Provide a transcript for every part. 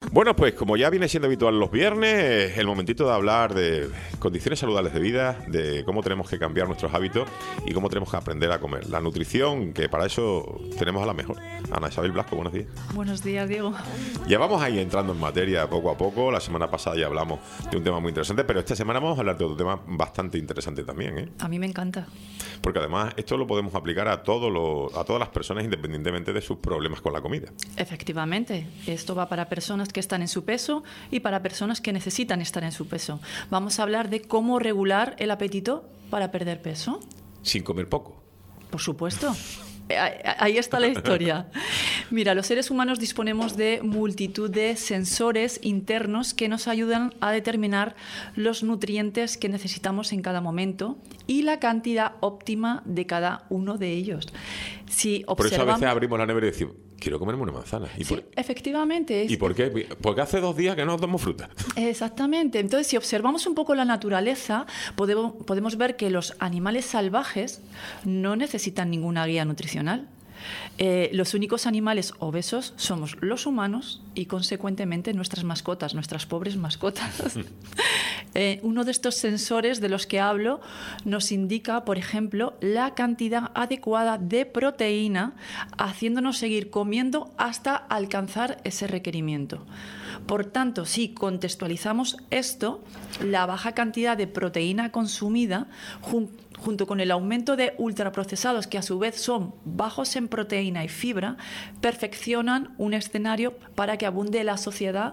Bueno, pues como ya viene siendo habitual los viernes, el momentito de hablar de condiciones saludables de vida, de cómo tenemos que cambiar nuestros hábitos y cómo tenemos que aprender a comer. La nutrición, que para eso tenemos a la mejor. Ana Isabel Blasco, buenos días. Buenos días, Diego. Ya vamos ahí entrando en materia poco a poco. La semana pasada ya hablamos de un tema muy interesante, pero esta semana vamos a hablar de otro tema bastante interesante también, ¿eh? A mí me encanta. Porque además esto lo podemos aplicar a todas las personas independientemente de sus problemas con la comida. Efectivamente, esto va para personas que están en su peso y para personas que necesitan estar en su peso. Vamos a hablar de cómo regular el apetito para perder peso. Sin comer poco. Por supuesto. Ahí está la historia. Mira, los seres humanos disponemos de multitud de sensores internos que nos ayudan a determinar los nutrientes que necesitamos en cada momento y la cantidad óptima de cada uno de ellos. Si observamos... Por eso a veces abrimos la nevera y decimos, quiero comerme una manzana. Sí, efectivamente. ¿Y por qué? Porque hace 2 días que no tomo fruta. Exactamente. Entonces, si observamos un poco la naturaleza, podemos ver que los animales salvajes no necesitan ninguna guía nutricional. Los únicos animales obesos somos los humanos y, consecuentemente, nuestras mascotas, nuestras pobres mascotas. Uno de estos sensores de los que hablo nos indica, por ejemplo, la cantidad adecuada de proteína, haciéndonos seguir comiendo hasta alcanzar ese requerimiento. Por tanto, si contextualizamos esto, la baja cantidad de proteína consumida, junto con el aumento de ultraprocesados, que a su vez son bajos en proteína y fibra, perfeccionan un escenario para que abunde la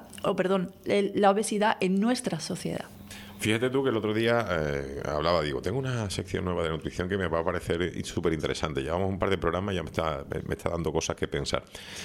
obesidad en nuestra sociedad. Fíjate tú que el otro día hablaba, digo, una sección nueva de nutrición que me va a parecer súper interesante. Llevamos un par de programas y ya me está dando cosas que pensar.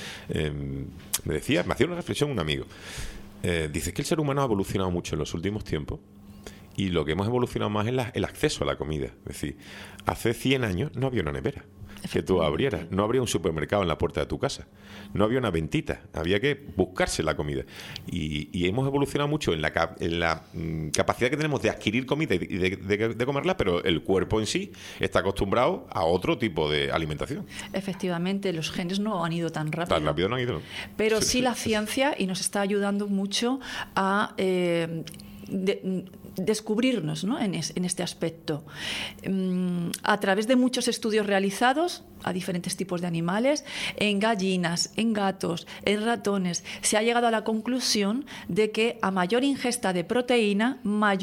Me hacía una reflexión un amigo. Dice que el ser humano ha evolucionado mucho en los últimos tiempos y lo que hemos evolucionado más es el acceso a la comida. Es decir, hace 100 años no había una nevera que tú abrieras, no habría un supermercado en la puerta de tu casa, no había una ventita, había que buscarse la comida. Y hemos evolucionado mucho en la capacidad que tenemos de adquirir comida y de comerla, pero el cuerpo en sí está acostumbrado a otro tipo de alimentación. Efectivamente, los genes no han ido tan rápido. Tan rápido no han ido, ¿no? Pero sí la ciencia, y nos está ayudando mucho a... descubrirnos, ¿no?, en este aspecto. A través de muchos estudios realizados a diferentes tipos de animales, en gallinas, en gatos, en ratones, se ha llegado a la conclusión de que a mayor ingesta de proteína,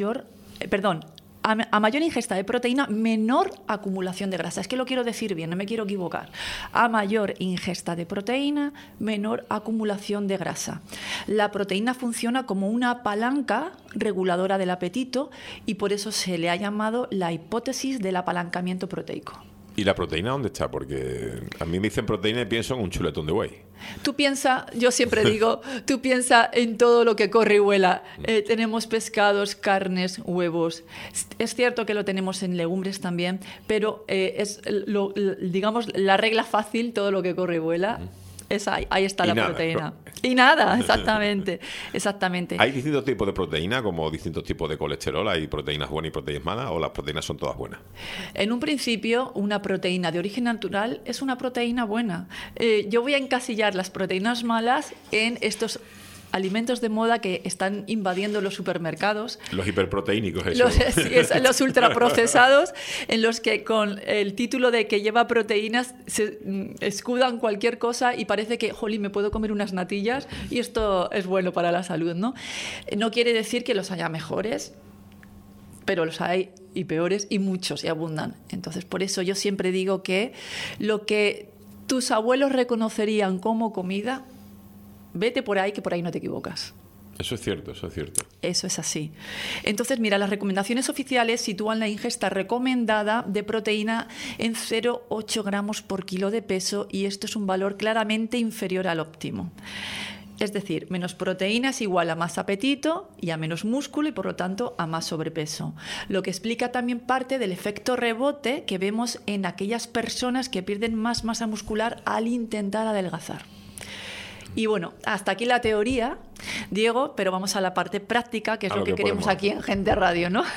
a mayor ingesta de proteína, menor acumulación de grasa. Es que lo quiero decir bien, no me quiero equivocar. A mayor ingesta de proteína, menor acumulación de grasa. La proteína funciona como una palanca reguladora del apetito y por eso se le ha llamado la hipótesis del apalancamiento proteico. ¿Y la proteína dónde está? Porque a mí me dicen proteína y pienso en un chuletón de buey. Tú piensa, yo siempre digo, tú piensa en todo lo que corre y vuela. Tenemos pescados, carnes, huevos. Es cierto que lo tenemos en legumbres también, pero digamos, la regla fácil, todo lo que corre y vuela. Ahí está la proteína. Y nada, exactamente. ¿Hay distintos tipos de proteína, como distintos tipos de colesterol? ¿Hay proteínas buenas y proteínas malas o las proteínas son todas buenas? En un principio, una proteína de origen natural es una proteína buena. Yo voy a encasillar las proteínas malas en estos alimentos de moda que están invadiendo los supermercados. Los hiperproteínicos, eso. Los ultraprocesados, en los que con el título de que lleva proteínas se escudan cualquier cosa y parece que, jolín, me puedo comer unas natillas y esto es bueno para la salud, ¿no? No quiere decir que los haya mejores, pero los hay y peores y muchos y abundan. Entonces, por eso yo siempre digo que lo que tus abuelos reconocerían como comida, vete por ahí, que por ahí no te equivocas. Eso es cierto, eso es cierto. Eso es así. Entonces, mira, las recomendaciones oficiales sitúan la ingesta recomendada de proteína en 0,8 gramos por kilo de peso y esto es un valor claramente inferior al óptimo. Es decir, menos proteína es igual a más apetito y a menos músculo y, por lo tanto, a más sobrepeso. Lo que explica también parte del efecto rebote que vemos en aquellas personas que pierden más masa muscular al intentar adelgazar. Y bueno, hasta aquí la teoría, Diego, pero vamos a la parte práctica, que es lo que queremos aquí en Gente Radio, ¿no?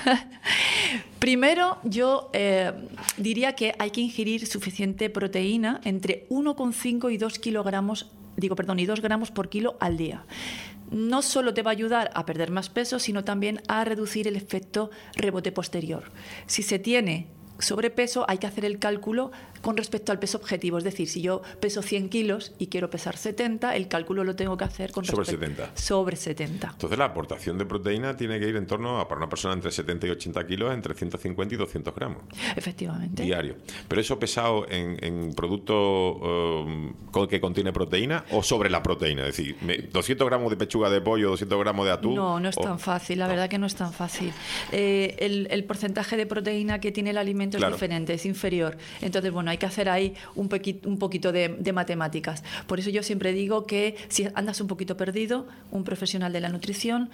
Primero, yo diría que hay que ingerir suficiente proteína, entre 1,5 y 2 kilogramos y 2 gramos por kilo al día. No solo te va a ayudar a perder más peso, sino también a reducir el efecto rebote posterior. Si se tiene sobrepeso, hay que hacer el cálculo con respecto al peso objetivo. Es decir, si yo peso 100 kilos y quiero pesar 70, el cálculo lo tengo que hacer con sobre respecto 70. Sobre 70. Entonces la aportación de proteína tiene que ir en torno a, para una persona entre 70 y 80 kilos, entre 150 y 200 gramos. Efectivamente. Diario. Pero eso pesado en producto que contiene proteína o sobre la proteína. Es decir, 200 gramos de pechuga de pollo, 200 gramos de atún. No es tan fácil. La verdad que no es tan fácil. El porcentaje de proteína que tiene el alimento es diferente, es inferior. Entonces, bueno, hay que hacer ahí un poquito de matemáticas. Por eso yo siempre digo que si andas un poquito perdido, un profesional de la nutrición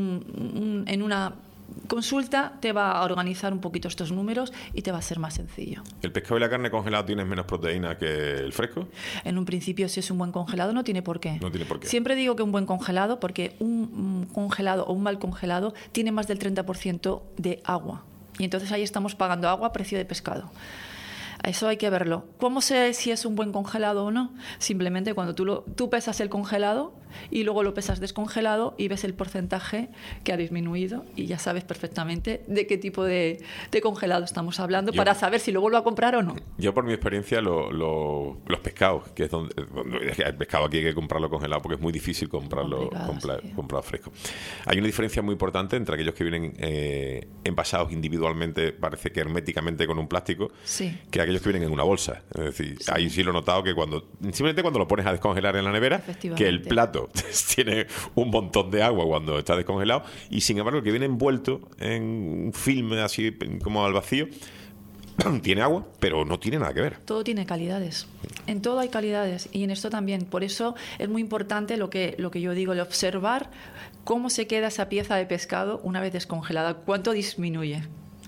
en una consulta te va a organizar un poquito estos números y te va a ser más sencillo. ¿El pescado y la carne congelada tienen menos proteína que el fresco? En un principio, si es un buen congelado, no tiene por qué. No tiene por qué. Siempre digo que un buen congelado, porque un congelado o un mal congelado tiene más del 30% de agua. Y entonces ahí estamos pagando agua a precio de pescado. Eso hay que verlo. ¿Cómo sé si es un buen congelado o no? Simplemente cuando tú pesas el congelado y luego lo pesas descongelado y ves el porcentaje que ha disminuido y ya sabes perfectamente de qué tipo de congelado estamos hablando para saber si lo vuelvo a comprar o no. Yo por mi experiencia los pescados, que es donde el pescado aquí hay que comprarlo congelado porque es muy difícil comprarlo fresco. Hay una diferencia muy importante entre aquellos que vienen envasados individualmente, parece que herméticamente con un plástico, que aquellos que vienen en una bolsa. Es decir, ahí sí lo he notado que simplemente cuando lo pones a descongelar en la nevera, que el plato tiene un montón de agua cuando está descongelado y sin embargo el que viene envuelto en un film así como al vacío tiene agua, pero no tiene nada que ver. Todo tiene calidades. En todo hay calidades y en esto también. Por eso es muy importante lo que yo digo, el observar cómo se queda esa pieza de pescado una vez descongelada, cuánto disminuye.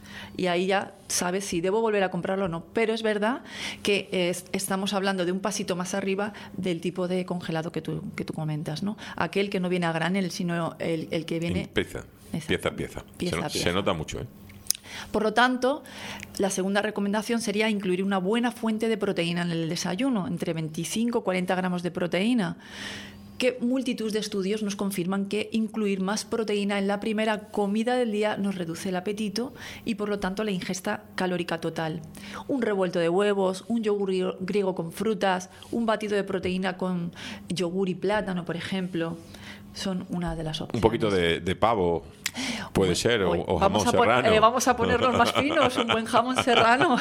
Y ahí ya sabes si debo volver a comprarlo o no. Pero es verdad que estamos hablando de un pasito más arriba del tipo de congelado que tú comentas, ¿no? Aquel que no viene a granel, sino el que viene... Pieza a pieza. Se nota mucho, ¿eh? Por lo tanto, la segunda recomendación sería incluir una buena fuente de proteína en el desayuno, entre 25 y 40 gramos de proteína. Que multitud de estudios nos confirman que incluir más proteína en la primera comida del día nos reduce el apetito y por lo tanto la ingesta calórica total. Un revuelto de huevos, un yogur griego con frutas, un batido de proteína con yogur y plátano, por ejemplo, son una de las opciones. Un poquito de pavo puede ser, o jamón serrano. Vamos a ponernos más finos, un buen jamón serrano,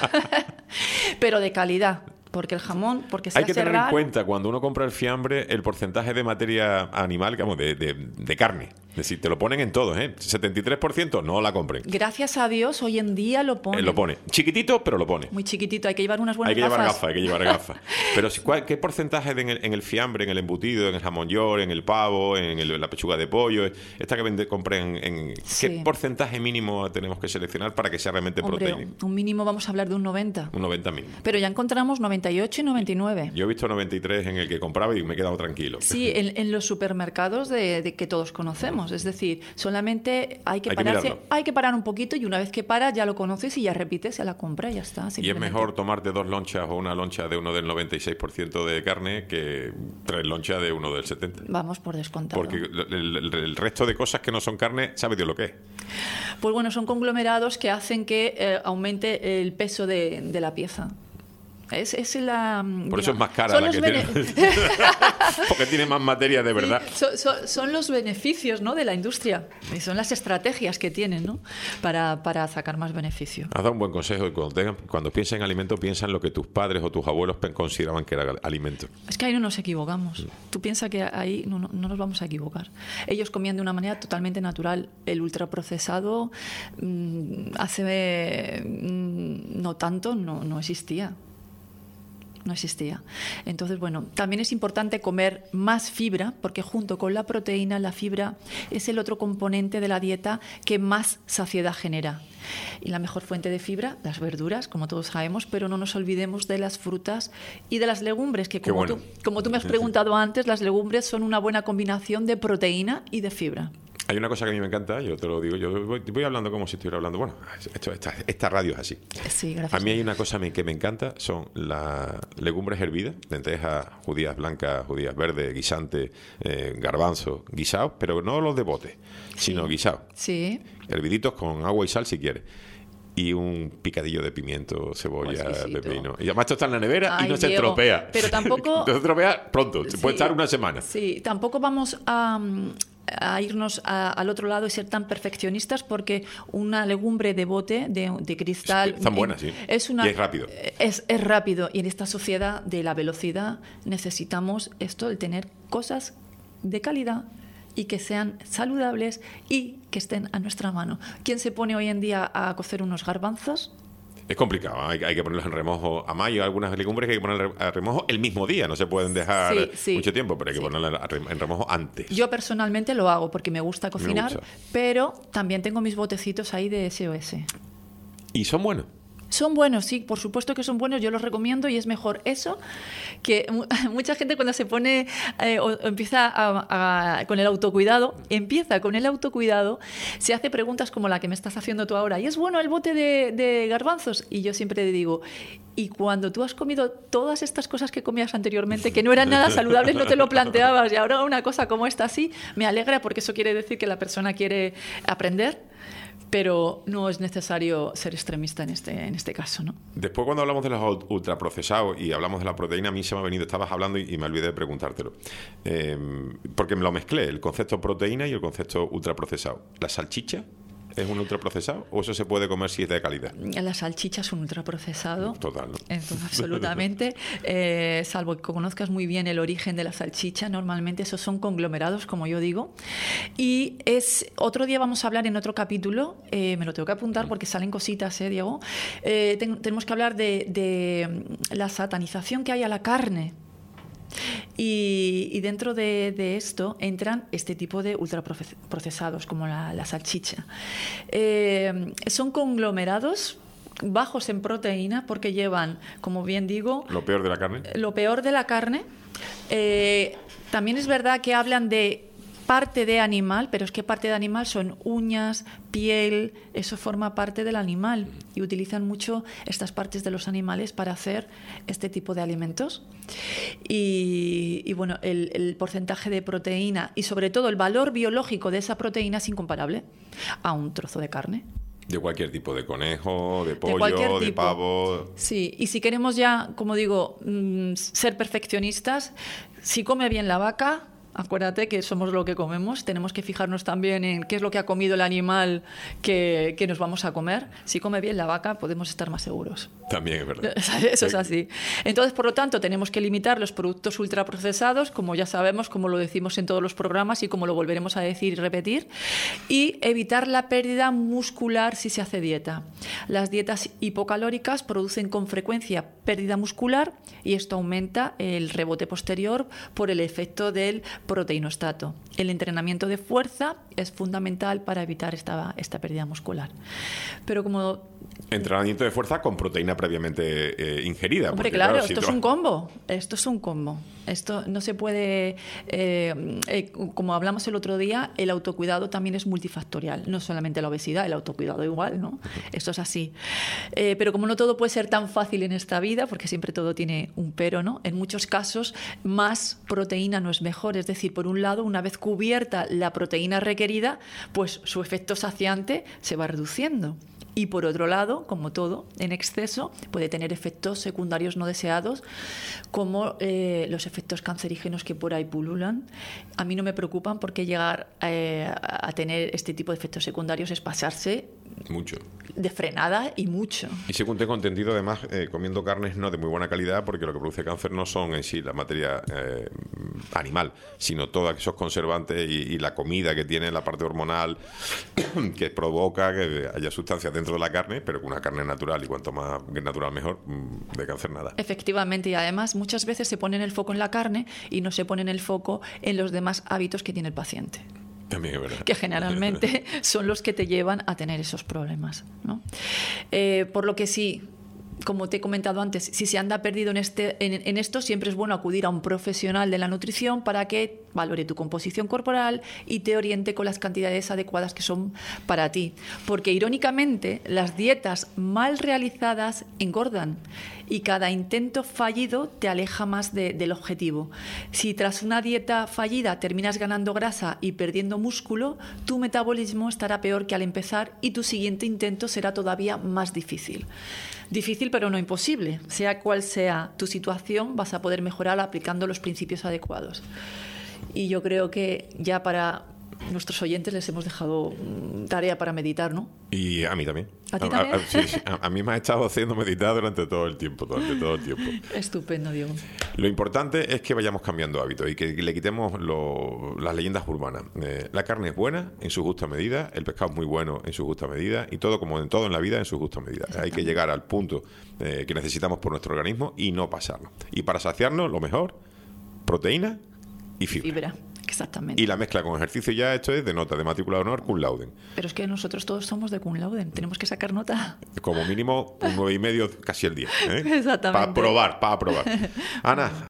pero de calidad. Porque el jamón, porque sea hay que tener serrano, en cuenta cuando uno compra el fiambre el porcentaje de materia animal, digamos, de carne. Es decir, te lo ponen en todo, ¿eh? 73% no la compren. Gracias a Dios, hoy en día lo pone. Lo pone. Chiquitito, pero lo pone. Muy chiquitito, hay que llevar unas buenas gafas. Hay que llevar gafas. Pero ¿qué porcentaje en el fiambre, en el embutido, en el jamón york, en el pavo, en la pechuga de pollo, esta que compren, qué porcentaje mínimo tenemos que seleccionar para que sea realmente proteína? Un mínimo vamos a hablar de un 90. Un 90 mínimo. Pero ya encontramos 98 y 99. Yo he visto 93 en el que compraba y me he quedado tranquilo. Sí, en los supermercados de que todos conocemos. Es decir, solamente hay que parar un poquito y una vez que paras ya lo conoces y ya repites a la compra y ya está. Y es mejor tomarte 2 lonchas o una loncha de uno del 96% de carne que 3 lonchas de uno del 70%. Vamos por descontado. Porque el resto de cosas que no son carne, ¿sabe Dios lo que es? Pues bueno, son conglomerados que hacen que aumente el peso de la pieza. Por eso es más cara la que tiene. Porque tiene más materia de verdad. Son los beneficios, ¿no?, de la industria. Y son las estrategias que tienen, ¿no?, para sacar más beneficio. Has dado un buen consejo. Cuando pienses en alimento, piensa en lo que tus padres o tus abuelos consideraban que era alimento. Es que ahí no nos equivocamos. Tú piensas que ahí no nos vamos a equivocar. Ellos comían de una manera totalmente natural. El ultraprocesado hace no tanto no existía. No existía. Entonces, bueno, también es importante comer más fibra, porque junto con la proteína, la fibra es el otro componente de la dieta que más saciedad genera. Y la mejor fuente de fibra, las verduras, como todos sabemos, pero no nos olvidemos de las frutas y de las legumbres, que como tú me has preguntado antes, las legumbres son una buena combinación de proteína y de fibra. Hay una cosa que a mí me encanta, yo te lo digo, yo voy hablando como si estuviera hablando. Bueno, esta radio es así. Sí, gracias. A mí hay una cosa que me encanta, son las legumbres hervidas, lentejas, judías blancas, judías verdes, guisantes, garbanzos, guisados, pero no los de bote, sino guisados. Sí. Herviditos con agua y sal si quieres. Y un picadillo de pimiento, cebolla, pepino. Y además esto está en la nevera y no se estropea. Pero tampoco... No se estropea pronto, se puede estar una semana. Sí, tampoco vamos a irnos al otro lado y ser tan perfeccionistas, porque una legumbre de bote, de cristal... Están buenas, sí. Y es rápido. Es rápido. Y en esta sociedad de la velocidad necesitamos esto, el tener cosas de calidad y que sean saludables y que estén a nuestra mano. ¿Quién se pone hoy en día a cocer unos garbanzos? Es complicado, hay que ponerlos en remojo. Además, hay algunas legumbres que hay que poner a remojo el mismo día, no se pueden dejar mucho tiempo, pero hay que ponerlas en remojo antes. Yo personalmente lo hago porque me gusta cocinar, pero también tengo mis botecitos ahí de SOS. ¿Y son buenos? Son buenos, sí, por supuesto que son buenos, yo los recomiendo, y es mejor eso que mucha gente cuando se pone o empieza con el autocuidado, se hace preguntas como la que me estás haciendo tú ahora. ¿Y es bueno el bote de garbanzos? Y yo siempre digo, y cuando tú has comido todas estas cosas que comías anteriormente, que no eran nada saludables, no te lo planteabas, y ahora una cosa como esta sí, me alegra, porque eso quiere decir que la persona quiere aprender. Pero no es necesario ser extremista en este caso, ¿no? Después, cuando hablamos de los ultraprocesados y hablamos de la proteína, a mí se me ha venido, estabas hablando y me olvidé de preguntártelo. Porque me lo mezclé, el concepto proteína y el concepto ultraprocesado. ¿La salchicha es un ultraprocesado o eso se puede comer si es de calidad? La salchicha es un ultraprocesado. Total, ¿no? Absolutamente. Salvo que conozcas muy bien el origen de la salchicha, normalmente esos son conglomerados, como yo digo. Y otro día vamos a hablar en otro capítulo, me lo tengo que apuntar porque salen cositas, Diego. Tenemos que hablar de la satanización que hay a la carne. Y dentro de esto entran este tipo de ultraprocesados como la salchicha. Son conglomerados bajos en proteína porque llevan, como bien digo... Lo peor de la carne. Lo peor de la carne. También es verdad que hablan de parte de animal, pero es que parte de animal son uñas, piel, eso forma parte del animal, y utilizan mucho estas partes de los animales para hacer este tipo de alimentos. Y bueno, el porcentaje de proteína y sobre todo el valor biológico de esa proteína es incomparable a un trozo de carne. De cualquier tipo, de conejo, de pollo, de pavo. Sí, y si queremos ya, como digo, ser perfeccionistas, si come bien la vaca... Acuérdate que somos lo que comemos, tenemos que fijarnos también en qué es lo que ha comido el animal que nos vamos a comer. Si come bien la vaca, podemos estar más seguros. También es verdad. Eso es así. Entonces, por lo tanto, tenemos que limitar los productos ultraprocesados, como ya sabemos, como lo decimos en todos los programas y como lo volveremos a decir y repetir, y evitar la pérdida muscular si se hace dieta. Las dietas hipocalóricas producen con frecuencia pérdida muscular y esto aumenta el rebote posterior por el efecto del proteinostato. El entrenamiento de fuerza es fundamental para evitar esta pérdida muscular. Pero como... Entrenamiento de fuerza con proteína previamente ingerida. Hombre, claro, esto es un combo. Esto es un combo. Esto no se puede... como hablamos el otro día, el autocuidado también es multifactorial. No solamente la obesidad, el autocuidado igual, ¿no? Esto es así. Pero como no todo puede ser tan fácil en esta vida, porque siempre todo tiene un pero, ¿no? En muchos casos, más proteína no es mejor. Es decir, por un lado, una vez cubierta la proteína requerida, pues su efecto saciante se va reduciendo. Y por otro lado, como todo, en exceso puede tener efectos secundarios no deseados, como los efectos cancerígenos que por ahí pululan. A mí no me preocupan porque llegar a tener este tipo de efectos secundarios es pasarse mucho de frenada y mucho. Y según tengo entendido, además, comiendo carnes no de muy buena calidad, porque lo que produce cáncer no son en sí la materia animal, sino todos esos conservantes y la comida que tiene, la parte hormonal que provoca que haya sustancias dentro de la carne, pero que una carne natural, y cuanto más natural mejor, de cáncer nada. Efectivamente, y además muchas veces se pone el foco en la carne y no se pone el foco en los demás hábitos que tiene el paciente. También es verdad. Que generalmente son los que te llevan a tener esos problemas, ¿no? Por lo que sí, como te he comentado antes, si se anda perdido en esto, siempre es bueno acudir a un profesional de la nutrición para que valore tu composición corporal y te oriente con las cantidades adecuadas que son para ti. Porque irónicamente, las dietas mal realizadas engordan y cada intento fallido te aleja más del objetivo. Si tras una dieta fallida terminas ganando grasa y perdiendo músculo, tu metabolismo estará peor que al empezar y tu siguiente intento será todavía más difícil. Difícil pero no imposible. Sea cual sea tu situación, vas a poder mejorar aplicando los principios adecuados. Y yo creo que ya para nuestros oyentes les hemos dejado tarea para meditar, ¿no? Y a mí también. ¿A ti también? Sí. A mí me ha estado haciendo meditar durante todo el tiempo. Estupendo, Diego. Lo importante es que vayamos cambiando hábitos y que le quitemos las leyendas urbanas. La carne es buena en su justa medida, el pescado es muy bueno en su justa medida y todo, como en todo en la vida, en su justa medida. Hay que llegar al punto que necesitamos por nuestro organismo y no pasarlo. Y para saciarnos, lo mejor, proteína y fibra. Exactamente. Y la mezcla con ejercicio ya esto es de nota de matrícula de honor cum laude. Pero es que nosotros todos somos de cum laude, tenemos que sacar nota. Como mínimo un 9,5, casi el 10. Exactamente. Para probar. Ana,